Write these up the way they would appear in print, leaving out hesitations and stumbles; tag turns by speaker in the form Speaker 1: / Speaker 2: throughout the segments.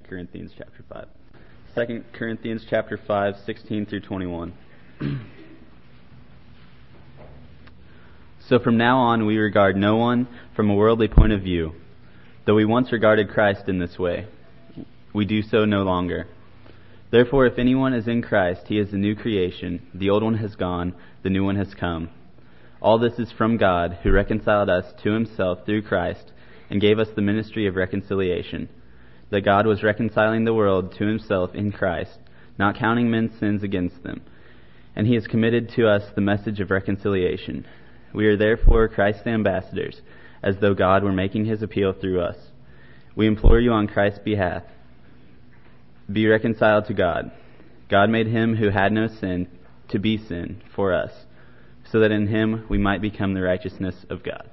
Speaker 1: Corinthians chapter 5. 2 Corinthians chapter 5, 16 through 21. So from now on we regard no one from a worldly point of view. Though we once regarded Christ in this way, we do so no longer. Therefore, if anyone is in Christ, he is a new creation. The old one has gone, the new one has come. All this is from God, who reconciled us to himself through Christ, and gave us the ministry of reconciliation. That God was reconciling the world to himself in Christ, not counting men's sins against them. And he has committed to us the message of reconciliation. We are therefore Christ's ambassadors, as though God were making his appeal through us. We implore you on Christ's behalf, be reconciled to God. God made him who had no sin to be sin for us, so that in him we might become the righteousness of God.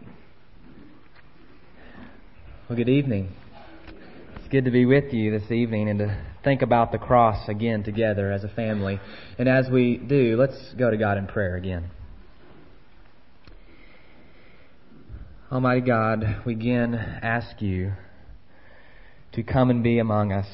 Speaker 2: Well, good evening. It's good to be with you this evening and to think about the cross again together as a family. And as we do, let's go to God in prayer again. Almighty God, we again ask you to come and be among us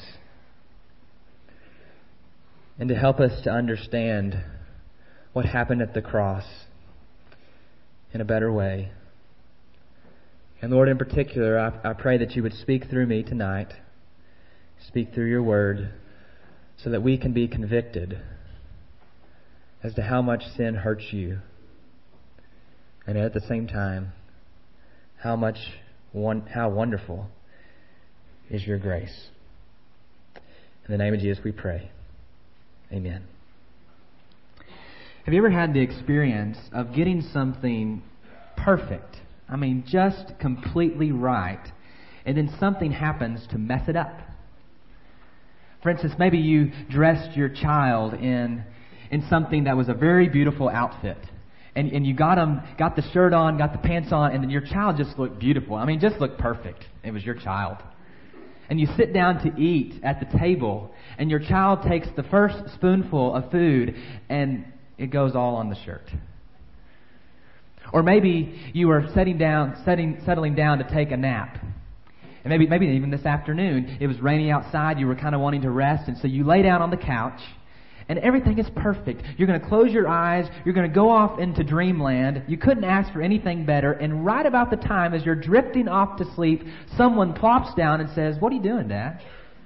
Speaker 2: and to help us to understand what happened at the cross in a better way. And Lord, in particular, I pray that you would speak through me tonight, speak through your word, so that we can be convicted as to how much sin hurts you, and at the same time, how wonderful is your grace. In the name of Jesus we pray. Amen. Have you ever had the experience of getting something perfect? I mean, just completely right, and then something happens to mess it up? For instance, maybe you dressed your child in something that was a very beautiful outfit. And you got the shirt on, got the pants on, and then your child just looked beautiful. I mean, just looked perfect. It was your child. And you sit down to eat at the table, and your child takes the first spoonful of food, and it goes all on the shirt. Or maybe you are settling down to take a nap. And maybe even this afternoon, it was raining outside, you were kind of wanting to rest, and so you lay down on the couch, and everything is perfect. You're going to close your eyes. You're going to go off into dreamland. You couldn't ask for anything better. And right about the time as you're drifting off to sleep, someone plops down and says, "What are you doing, Dad?"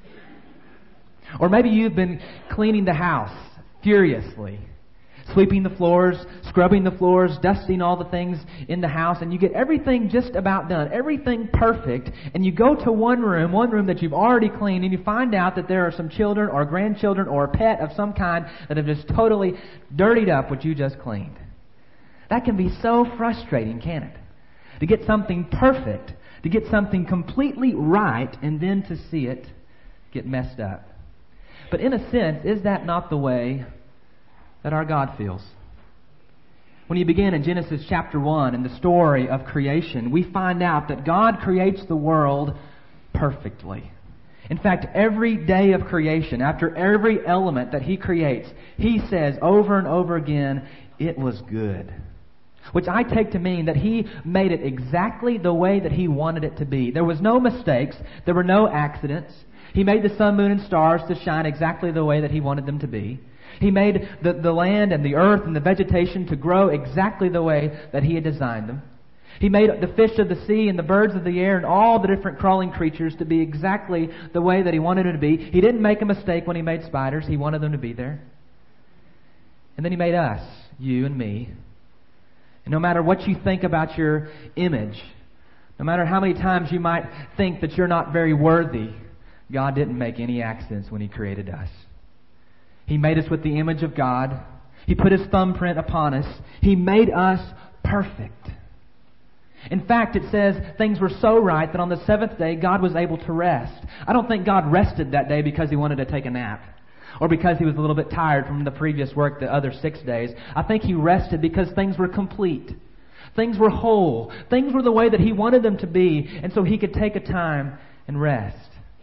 Speaker 2: Or maybe you've been cleaning the house furiously, sweeping the floors, scrubbing the floors, dusting all the things in the house, and you get everything just about done, everything perfect, and you go to one room that you've already cleaned, and you find out that there are some children or grandchildren or a pet of some kind that have just totally dirtied up what you just cleaned. That can be so frustrating, can't it? To get something perfect, to get something completely right, and then to see it get messed up. But in a sense, is that not the way that our God feels? When you begin in Genesis chapter 1 in the story of creation, we find out that God creates the world perfectly. In fact, every day of creation, after every element that He creates, He says over and over again, "It was good." Which I take to mean that He made it exactly the way that He wanted it to be. There was no mistakes. There were no accidents. He made the sun, moon, and stars to shine exactly the way that He wanted them to be. He made the land and the earth and the vegetation to grow exactly the way that He had designed them. He made the fish of the sea and the birds of the air and all the different crawling creatures to be exactly the way that He wanted them to be. He didn't make a mistake when He made spiders. He wanted them to be there. And then He made us, you and me. And no matter what you think about your image, no matter how many times you might think that you're not very worthy, God didn't make any accidents when He created us. He made us with the image of God. He put His thumbprint upon us. He made us perfect. In fact, it says things were so right that on the seventh day, God was able to rest. I don't think God rested that day because He wanted to take a nap or because He was a little bit tired from the previous work the other 6 days. I think He rested because things were complete. Things were whole. Things were the way that He wanted them to be, and so He could take a time and rest.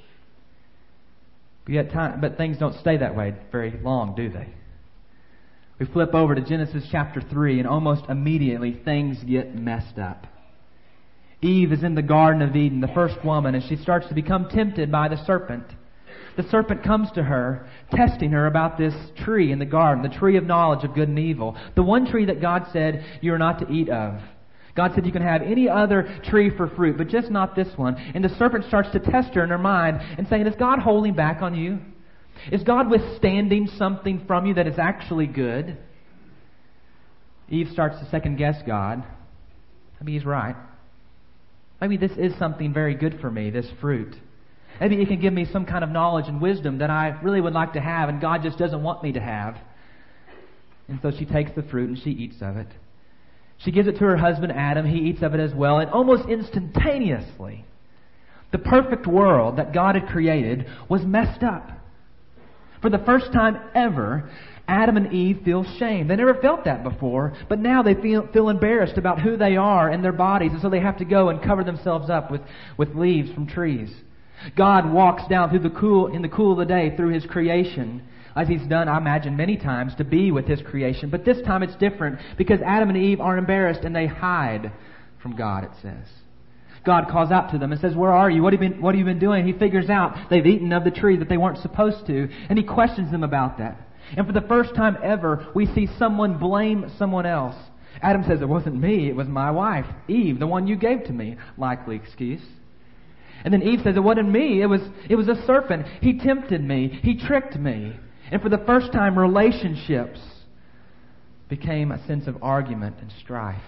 Speaker 2: But things don't stay that way very long, do they? We flip over to Genesis chapter 3, and almost immediately things get messed up. Eve is in the Garden of Eden, the first woman, and she starts to become tempted by the serpent. the serpent comes to her, testing her about this tree in the garden, the tree of knowledge of good and evil. The one tree that God said you are not to eat of. God said you can have any other tree for fruit, but just not this one. And the serpent starts to test her in her mind and saying, is God holding back on you? Is God withstanding something from you that is actually good? Eve starts to second guess God. Maybe He's right. Maybe this is something very good for me, this fruit. Maybe it can give me some kind of knowledge and wisdom that I really would like to have and God just doesn't want me to have. And so she takes the fruit and she eats of it. She gives it to her husband Adam. He eats of it as well. And almost instantaneously, the perfect world that God had created was messed up. For the first time ever, Adam and Eve feel shame. They never felt that before, but now they feel embarrassed about who they are and their bodies, and so they have to go and cover themselves up with leaves from trees. God walks down in the cool of the day through His creation, as He's done, I imagine, many times to be with His creation. But this time it's different because Adam and Eve are embarrassed and they hide from God, it says. God calls out to them and says, where are you? What have you been doing? He figures out they've eaten of the tree that they weren't supposed to, and He questions them about that. And for the first time ever, we see someone blame someone else. Adam says, it wasn't me, it was my wife, Eve, the one you gave to me. Likely excuse. And then Eve says, it wasn't me, it was a serpent. He tempted me, he tricked me. And for the first time, relationships became a sense of argument and strife.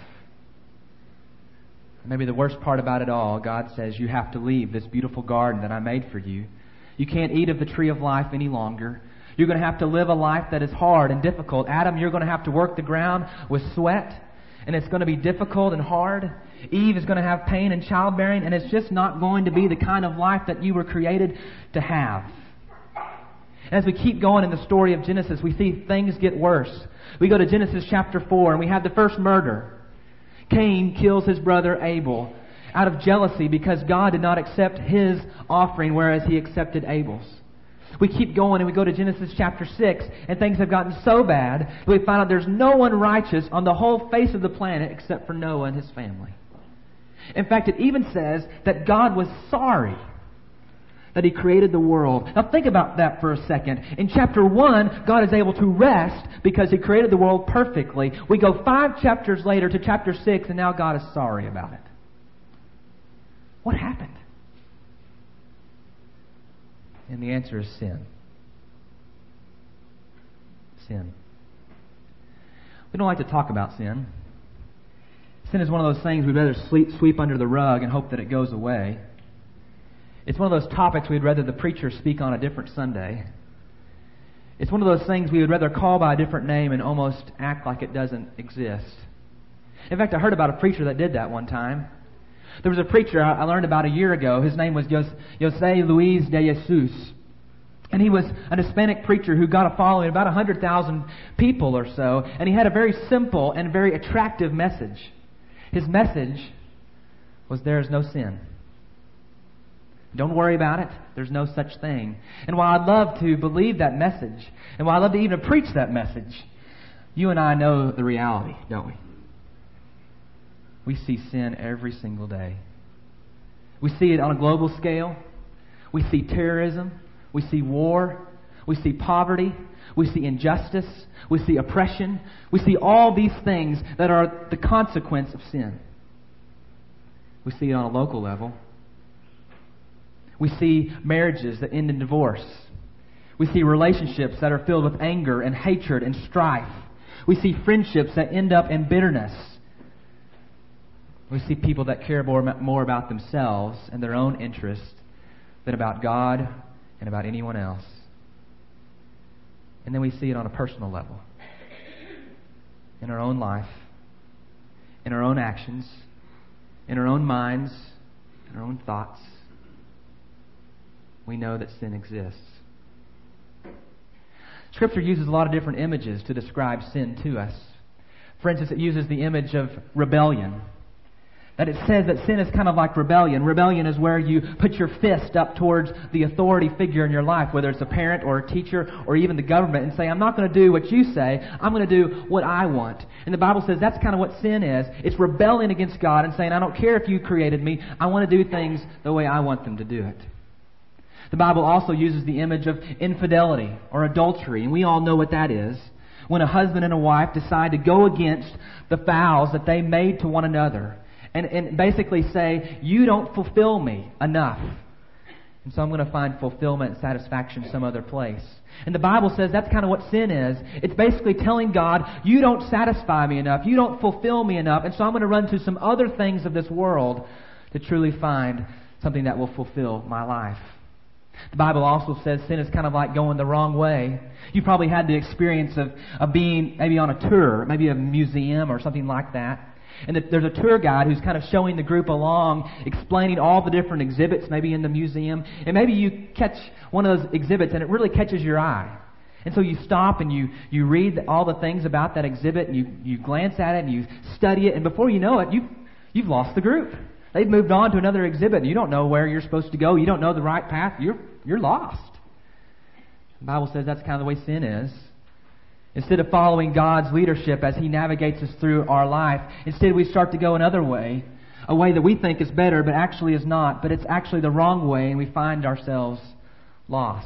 Speaker 2: Maybe the worst part about it all, God says, you have to leave this beautiful garden that I made for you. You can't eat of the tree of life any longer. You're going to have to live a life that is hard and difficult. Adam, you're going to have to work the ground with sweat, and it's going to be difficult and hard. Eve is going to have pain and childbearing, and it's just not going to be the kind of life that you were created to have. And as we keep going in the story of Genesis, we see things get worse. We go to Genesis chapter 4, and we have the first murder. Cain kills his brother Abel out of jealousy because God did not accept his offering, whereas He accepted Abel's. We keep going and we go to Genesis chapter 6, and things have gotten so bad that we find out there's no one righteous on the whole face of the planet except for Noah and his family. In fact, it even says that God was sorry that He created the world. Now think about that for a second. In chapter 1, God is able to rest because He created the world perfectly. We go 5 chapters later to chapter 6, and now God is sorry about it. What happened? And the answer is sin. Sin. We don't like to talk about sin. Sin is one of those things we'd rather sweep under the rug and hope that it goes away. It's one of those topics we'd rather the preacher speak on a different Sunday. It's one of those things we would rather call by a different name and almost act like it doesn't exist. In fact, I heard about a preacher that did that one time. There was a preacher I learned about a year ago. His name was José Luis de Jesus. And he was an Hispanic preacher who got a following, about 100,000 people or so. And he had a very simple and very attractive message. His message was, there is no sin. Don't worry about it. There's no such thing. And while I'd love to believe that message, and while I'd love to even preach that message, you and I know the reality, don't we? We see sin every single day. We see it on a global scale. We see terrorism. We see war. We see poverty. We see injustice. We see oppression. We see all these things that are the consequence of sin. We see it on a local level. We see marriages that end in divorce. We see relationships that are filled with anger and hatred and strife. We see friendships that end up in bitterness. We see people that care more about themselves and their own interests than about God and about anyone else. And then we see it on a personal level. In our own life, in our own actions, in our own minds, in our own thoughts. We know that sin exists. Scripture uses a lot of different images to describe sin to us. For instance, it uses the image of rebellion. That it says that sin is kind of like rebellion. Rebellion is where you put your fist up towards the authority figure in your life, whether it's a parent or a teacher or even the government, and say, I'm not going to do what you say, I'm going to do what I want. And the Bible says that's kind of what sin is. It's rebelling against God and saying, I don't care if you created me, I want to do things the way I want them to do it. The Bible also uses the image of infidelity or adultery, and we all know what that is. When a husband and a wife decide to go against the vows that they made to one another and basically say, you don't fulfill me enough, and so I'm going to find fulfillment and satisfaction some other place. And the Bible says that's kind of what sin is. It's basically telling God, you don't satisfy me enough, you don't fulfill me enough, and so I'm going to run to some other things of this world to truly find something that will fulfill my life. The Bible also says sin is kind of like going the wrong way. You probably had the experience of being maybe on a tour, maybe a museum or something like that. And there's a tour guide who's kind of showing the group along, explaining all the different exhibits maybe in the museum. And maybe you catch one of those exhibits and it really catches your eye. And so you stop and you read all the things about that exhibit and you glance at it and you study it. And before you know it, you've lost the group. They've moved on to another exhibit and you don't know where you're supposed to go. You don't know the right path. You're lost. The Bible says that's kind of the way sin is. Instead of following God's leadership as He navigates us through our life, instead we start to go another way, a way that we think is better but actually is not, but it's actually the wrong way, and we find ourselves lost.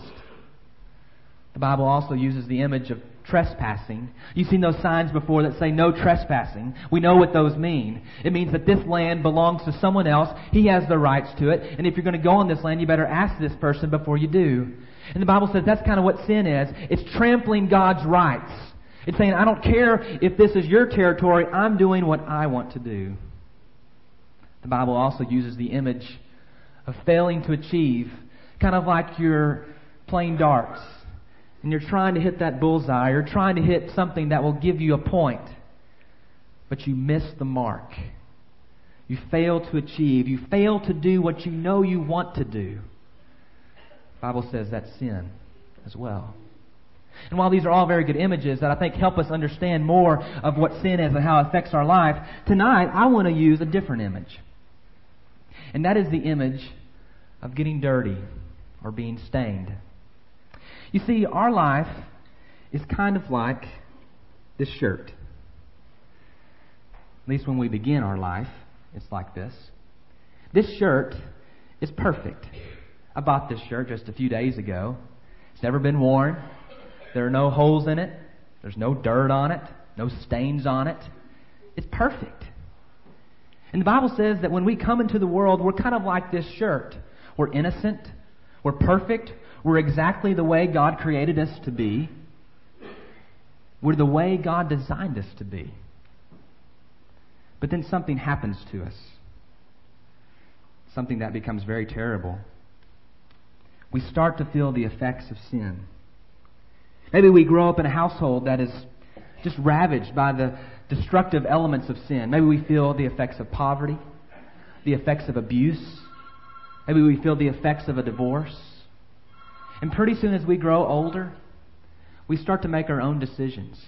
Speaker 2: The Bible also uses the image of trespassing. You've seen those signs before that say no trespassing. We know what those mean. It means that this land belongs to someone else. He has the rights to it. And if you're going to go on this land, you better ask this person before you do. And the Bible says that's kind of what sin is. It's trampling God's rights. It's saying, I don't care if this is your territory. I'm doing what I want to do. The Bible also uses the image of failing to achieve, kind of like you're playing darts. And you're trying to hit that bullseye. You're trying to hit something that will give you a point. But you miss the mark. You fail to achieve. You fail to do what you know you want to do. The Bible says that's sin as well. And while these are all very good images that I think help us understand more of what sin is and how it affects our life, tonight I want to use a different image. And that is the image of getting dirty or being stained. You see, our life is kind of like this shirt. At least when we begin our life, it's like this. This shirt is perfect. I bought this shirt just a few days ago. It's never been worn. There are no holes in it. There's no dirt on it. No stains on it. It's perfect. And the Bible says that when we come into the world, we're kind of like this shirt. We're innocent. We're perfect. We're exactly the way God created us to be. We're the way God designed us to be. But then something happens to us. Something that becomes very terrible. We start to feel the effects of sin. Maybe we grow up in a household that is just ravaged by the destructive elements of sin. Maybe we feel the effects of poverty, the effects of abuse. Maybe we feel the effects of a divorce. And pretty soon as we grow older, we start to make our own decisions.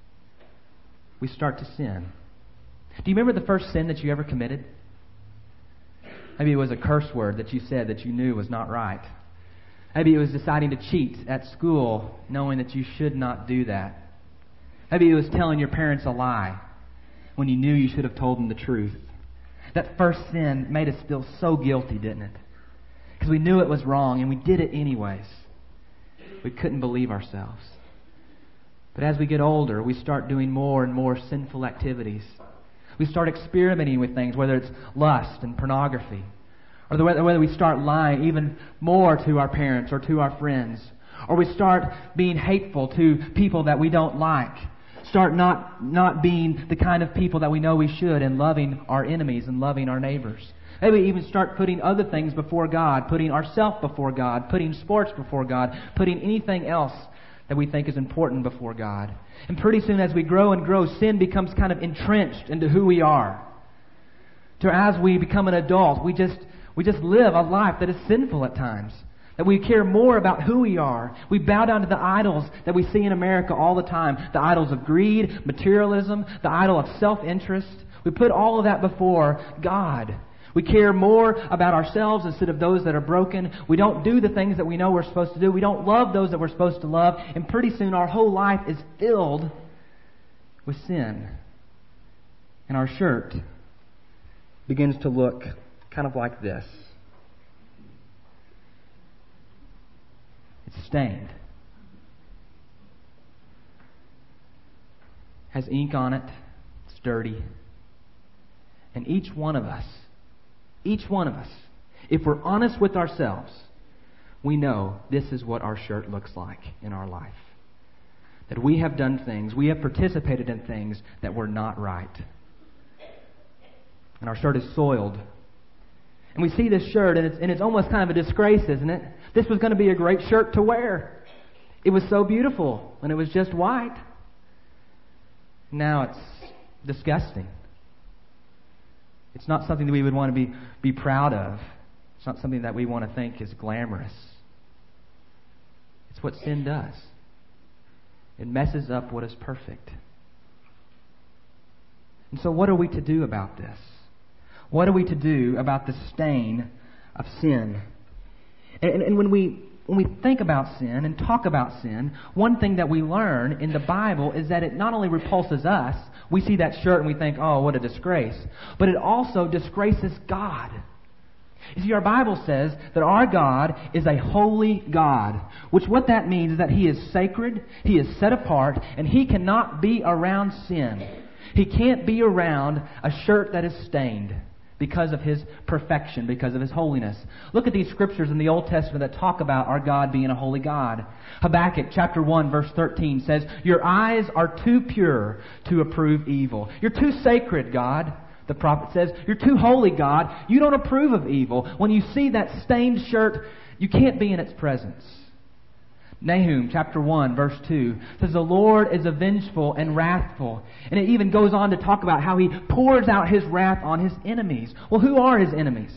Speaker 2: We start to sin. Do you remember the first sin that you ever committed? Maybe it was a curse word that you said that you knew was not right. Maybe it was deciding to cheat at school, knowing that you should not do that. Maybe it was telling your parents a lie when you knew you should have told them the truth. That first sin made us feel so guilty, didn't it? Because we knew it was wrong and we did it anyways. We couldn't believe ourselves. But as we get older, we start doing more and more sinful activities. We start experimenting with things, whether it's lust and pornography, or whether we start lying even more to our parents or to our friends, or we start being hateful to people that we don't like, start not being the kind of people that we know we should, and loving our enemies and loving our neighbors. Maybe we even start putting other things before God, putting ourselves before God, putting sports before God, putting anything else that we think is important before God. And pretty soon as we grow and grow, sin becomes kind of entrenched into who we are. To as we become an adult, we just live a life that is sinful at times. That we care more about who we are. We bow down to the idols that we see in America all the time. The idols of greed, materialism, the idol of self-interest. We put all of that before God. We care more about ourselves instead of those that are broken. We don't do the things that we know we're supposed to do. We don't love those that we're supposed to love. And pretty soon our whole life is filled with sin. And our shirt begins to look kind of like this. stained. Has ink on it. It's dirty. And each one of us, if we're honest with ourselves, we know this is what our shirt looks like in our life. That we have done things, we have participated in things that were not right. And our shirt is soiled. And we see this shirt, and it's almost kind of a disgrace, isn't it? This was going to be a great shirt to wear. It was so beautiful when it was just white. Now it's disgusting. It's not something that we would want to be proud of. It's not something that we want to think is glamorous. It's what sin does. It messes up what is perfect. And so what are we to do about this? What are we to do about the stain of sin? And when we think about sin and talk about sin, one thing that we learn in the Bible is that it not only repulses us, we see that shirt and we think, oh, what a disgrace, but it also disgraces God. You see, our Bible says that our God is a holy God, which what that means is that He is sacred, He is set apart, and He cannot be around sin. He can't be around a shirt that is stained because of His perfection, because of His holiness. Look at these scriptures in the Old Testament that talk about our God being a holy God. Habakkuk chapter 1 verse 13 says, "Your eyes are too pure to approve evil." You're too sacred, God. The prophet says, you're too holy, God. You don't approve of evil. When you see that stained shirt, you can't be in its presence. Nahum chapter 1 verse 2 says, "The Lord is avengeful and wrathful." And it even goes on to talk about how He pours out His wrath on His enemies. Well, who are His enemies?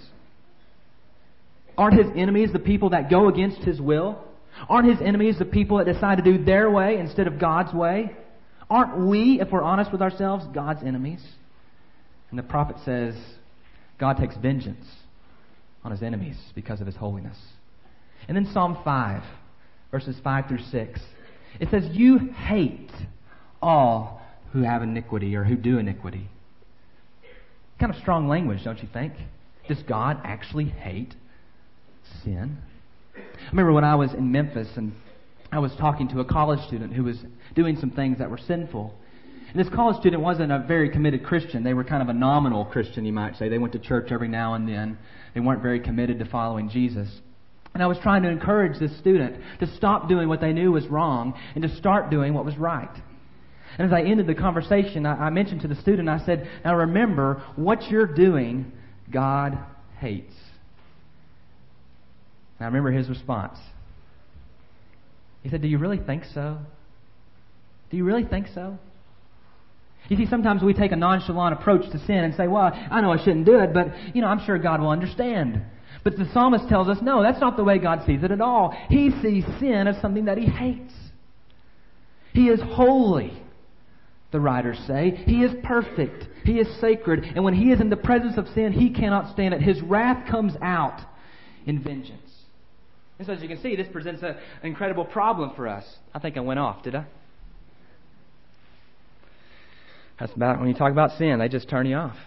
Speaker 2: Aren't His enemies the people that go against His will? Aren't His enemies the people that decide to do their way instead of God's way? Aren't we, if we're honest with ourselves, God's enemies? And the prophet says, God takes vengeance on His enemies because of His holiness. And then Psalm 5 verses 5 through 6. It says, "You hate all who have iniquity," or who do iniquity. Kind of strong language, don't you think? Does God actually hate sin? I remember when I was in Memphis and I was talking to a college student who was doing some things that were sinful. And this college student wasn't a very committed Christian. They were kind of a nominal Christian, you might say. They went to church every now and then. They weren't very committed to following Jesus. And I was trying to encourage this student to stop doing what they knew was wrong and to start doing what was right. And as I ended the conversation, I mentioned to the student, I said, "Now remember, what you're doing, God hates." And I remember his response. He said, "Do you really think so? Do you really think so?" You see, sometimes we take a nonchalant approach to sin and say, "Well, I know I shouldn't do it, but, I'm sure God will understand." But the psalmist tells us, no, that's not the way God sees it at all. He sees sin as something that He hates. He is holy, the writers say. He is perfect. He is sacred. And when He is in the presence of sin, He cannot stand it. His wrath comes out in vengeance. And so as you can see, this presents an incredible problem for us. I think I went off, did I? That's about when you talk about sin, they just turn you off.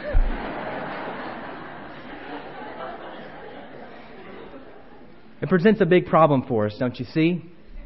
Speaker 2: It presents a big problem for us, don't you see?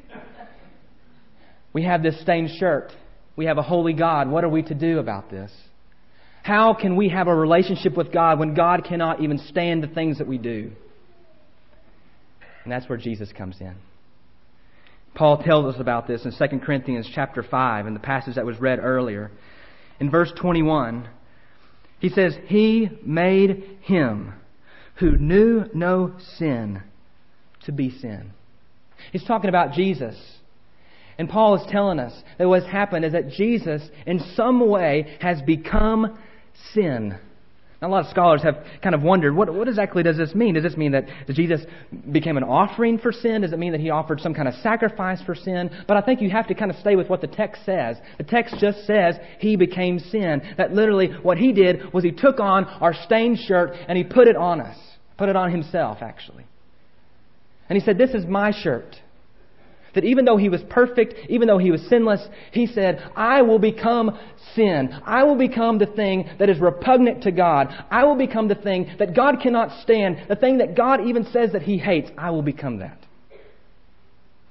Speaker 2: We have this stained shirt. We have a holy God. What are we to do about this? How can we have a relationship with God when God cannot even stand the things that we do? And that's where Jesus comes in. Paul tells us about this in 2 Corinthians chapter 5, in the passage that was read earlier. In verse 21, he says, "He made Him who knew no sin to be sin." He's talking about Jesus. And Paul is telling us that what's happened is that Jesus, in some way, has become sin. Now, a lot of scholars have kind of wondered, what exactly does this mean? Does this mean that Jesus became an offering for sin? Does it mean that He offered some kind of sacrifice for sin? But I think you have to kind of stay with what the text says. The text just says He became sin. That literally what He did was He took on our stained shirt and He put it on us. Put it on Himself, actually. And He said, "This is my shirt." That even though He was perfect, even though He was sinless, He said, "I will become sin. I will become the thing that is repugnant to God. I will become the thing that God cannot stand. The thing that God even says that He hates. I will become that."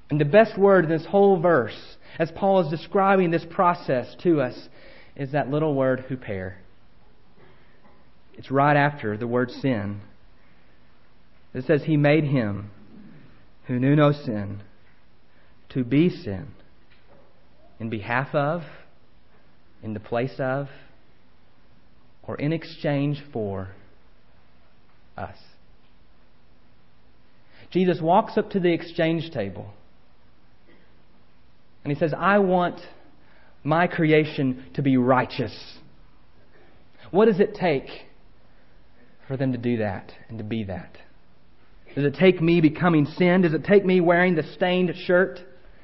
Speaker 2: And the best word in this whole verse, as Paul is describing this process to us, is that little word, huper. It's right after the word sin. It says, He made Him who knew no sin to be sin in behalf of, in the place of, or in exchange for us. Jesus walks up to the exchange table and He says, I want my creation to be righteous. What does it take for them to do that and to be that? Does it take me becoming sin? Does it take me wearing the stained shirt?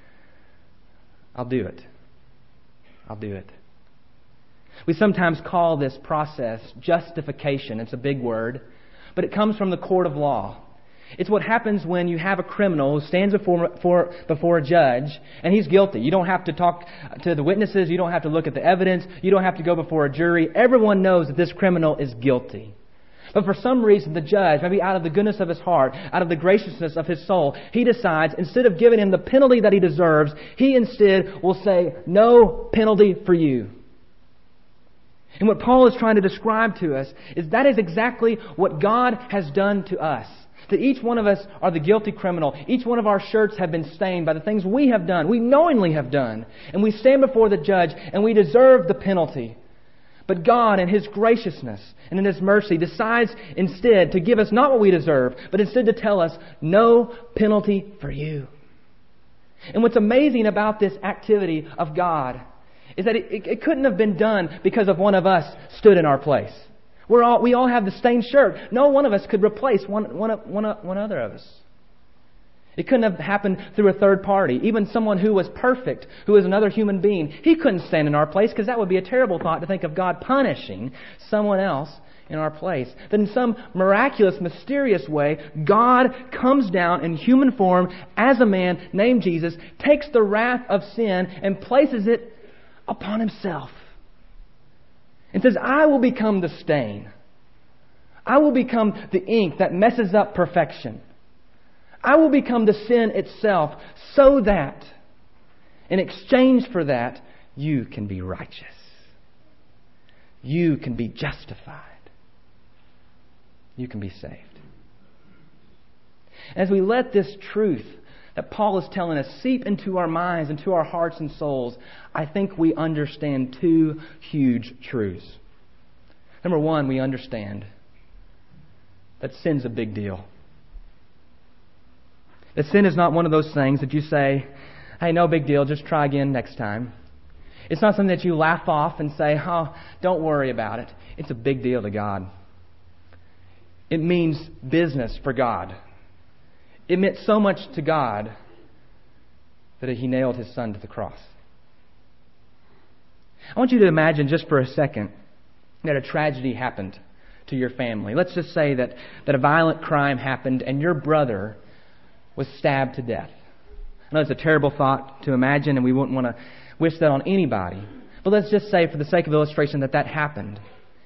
Speaker 2: I'll do it. I'll do it. We sometimes call this process justification. It's a big word, but it comes from the court of law. It's what happens when you have a criminal who stands before a judge and he's guilty. You don't have to talk to the witnesses. You don't have to look at the evidence. You don't have to go before a jury. Everyone knows that this criminal is guilty. But for some reason, the judge, maybe out of the goodness of his heart, out of the graciousness of his soul, he decides, instead of giving him the penalty that he deserves, he instead will say, no penalty for you. And what Paul is trying to describe to us is that is exactly what God has done to us. That each one of us are the guilty criminal. Each one of our shirts have been stained by the things we have done, we knowingly have done. And we stand before the judge and we deserve the penalty. But God, in His graciousness and in His mercy, decides instead to give us not what we deserve, but instead to tell us, no penalty for you. And what's amazing about this activity of God is that it couldn't have been done because of one of us stood in our place. We all have the stained shirt. No one of us could replace one other of us. It couldn't have happened through a third party. Even someone who was perfect, who was another human being, he couldn't stand in our place, because that would be a terrible thought to think of God punishing someone else in our place. That in some miraculous, mysterious way, God comes down in human form as a man named Jesus, takes the wrath of sin and places it upon Himself. And says, I will become the stain. I will become the ink that messes up perfection. I will become the sin itself, so that in exchange for that, you can be righteous. You can be justified. You can be saved. As we let this truth that Paul is telling us seep into our minds, into our hearts and souls, I think we understand two huge truths. Number one, we understand that sin's a big deal. That sin is not one of those things that you say, hey, no big deal, just try again next time. It's not something that you laugh off and say, oh, don't worry about it. It's a big deal to God. It means business for God. It meant so much to God that He nailed His Son to the cross. I want you to imagine just for a second that a tragedy happened to your family. Let's just say that a violent crime happened and your brother was stabbed to death. I know it's a terrible thought to imagine, and we wouldn't want to wish that on anybody. But let's just say, for the sake of illustration, that happened.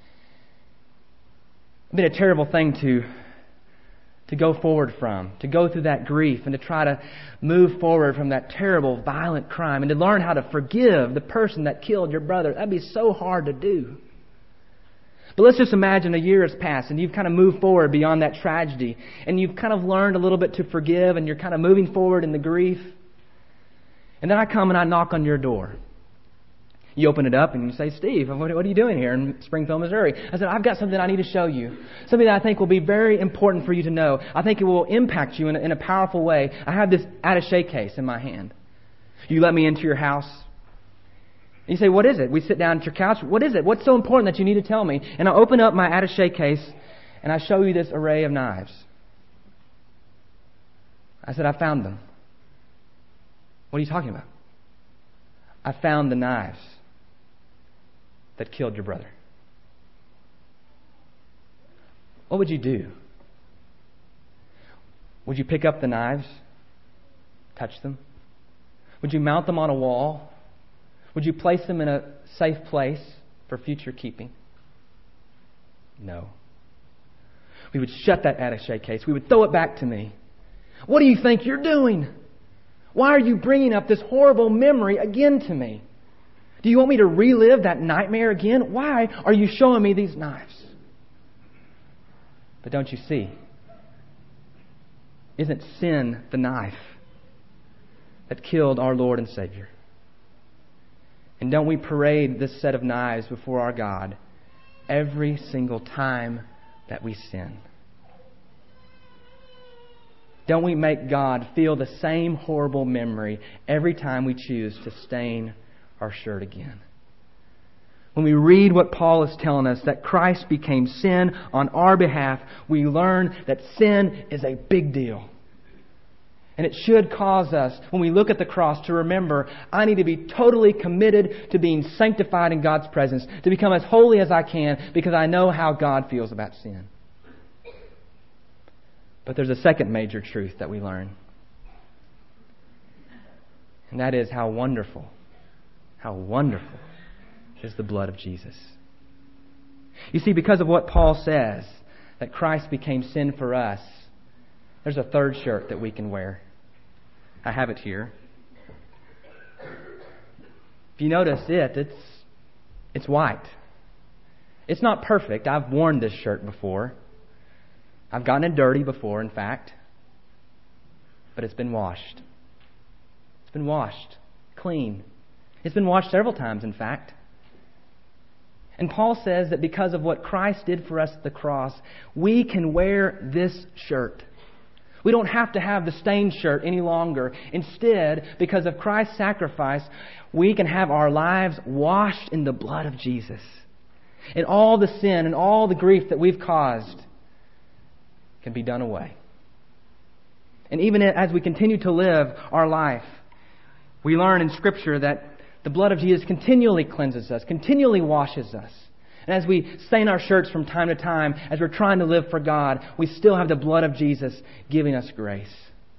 Speaker 2: It'd been a terrible thing to go forward from, to go through that grief and to try to move forward from that terrible, violent crime and to learn how to forgive the person that killed your brother. That'd be so hard to do. But let's just imagine a year has passed and you've kind of moved forward beyond that tragedy and you've kind of learned a little bit to forgive and you're kind of moving forward in the grief. And then I come and I knock on your door. You open it up and you say, Steve, what are you doing here in Springfield, Missouri? I said, I've got something I need to show you. Something that I think will be very important for you to know. I think it will impact you in a powerful way. I have this attaché case in my hand. You let me into your house. And you say, what is it? We sit down at your couch. What is it? What's so important that you need to tell me? And I open up my attaché case and I show you this array of knives. I said, I found them. What are you talking about? I found the knives that killed your brother. What would you do? Would you pick up the knives? Touch them? Would you mount them on a wall? Would you place them in a safe place for future keeping? No. We would shut that attaché case. We would throw it back to me. What do you think you're doing? Why are you bringing up this horrible memory again to me? Do you want me to relive that nightmare again? Why are you showing me these knives? But don't you see? Isn't sin the knife that killed our Lord and Savior? And don't we parade this set of knives before our God every single time that we sin? Don't we make God feel the same horrible memory every time we choose to stain our shirt again? When we read what Paul is telling us, that Christ became sin on our behalf, we learn that sin is a big deal. And it should cause us, when we look at the cross, to remember, I need to be totally committed to being sanctified in God's presence, to become as holy as I can, because I know how God feels about sin. But there's a second major truth that we learn. And that is how wonderful is the blood of Jesus. You see, because of what Paul says, that Christ became sin for us, there's a third shirt that we can wear. I have it here. If you notice it's white. It's not perfect. I've worn this shirt before. I've gotten it dirty before, in fact. But it's been washed. It's been washed clean. It's been washed several times, in fact. And Paul says that because of what Christ did for us at the cross, we can wear this shirt. We don't have to have the stained shirt any longer. Instead, because of Christ's sacrifice, we can have our lives washed in the blood of Jesus. And all the sin and all the grief that we've caused can be done away. And even as we continue to live our life, we learn in Scripture that the blood of Jesus continually cleanses us, continually washes us. And as we stain our shirts from time to time, as we're trying to live for God, we still have the blood of Jesus giving us grace.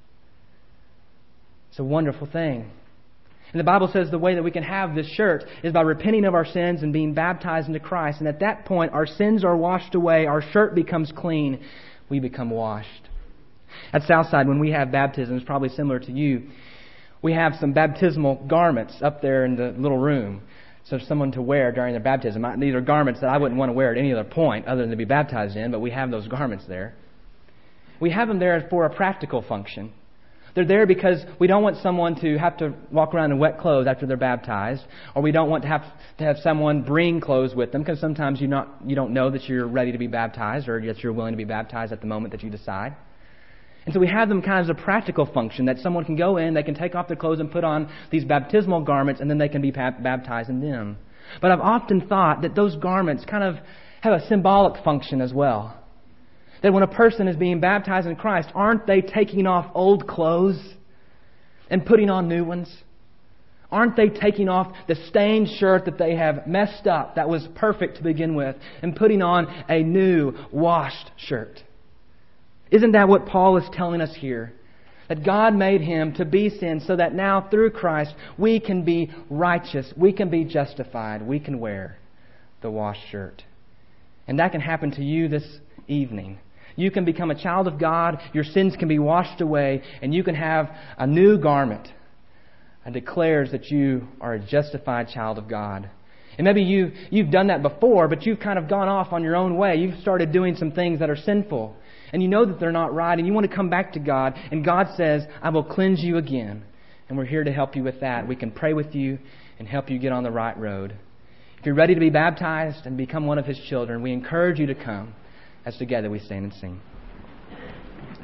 Speaker 2: It's a wonderful thing. And the Bible says the way that we can have this shirt is by repenting of our sins and being baptized into Christ. And at that point, our sins are washed away, our shirt becomes clean, we become washed. At Southside, when we have baptisms, probably similar to you, we have some baptismal garments up there in the little room. So someone to wear during their baptism. These are garments that I wouldn't want to wear at any other point other than to be baptized in, but we have those garments there. We have them there for a practical function. They're there because we don't want someone to have to walk around in wet clothes after they're baptized, or we don't want to have someone bring clothes with them, because sometimes you don't know that you're ready to be baptized or that you're willing to be baptized at the moment that you decide. And so we have them kind of as a practical function, that someone can go in, they can take off their clothes and put on these baptismal garments, and then they can be baptized in them. But I've often thought that those garments kind of have a symbolic function as well. That when a person is being baptized in Christ, aren't they taking off old clothes and putting on new ones? Aren't they taking off the stained shirt that they have messed up, that was perfect to begin with, and putting on a new, washed shirt? Isn't that what Paul is telling us here? That God made Him to be sin so that now through Christ we can be righteous, we can be justified, we can wear the washed shirt. And that can happen to you this evening. You can become a child of God, your sins can be washed away, and you can have a new garment that declares that you are a justified child of God. And maybe you've done that before, but you've kind of gone off on your own way. You've started doing some things that are sinful. And you know that they're not right, and you want to come back to God. And God says, I will cleanse you again. And we're here to help you with that. We can pray with you and help you get on the right road. If you're ready to be baptized and become one of His children, we encourage you to come as together we stand and sing.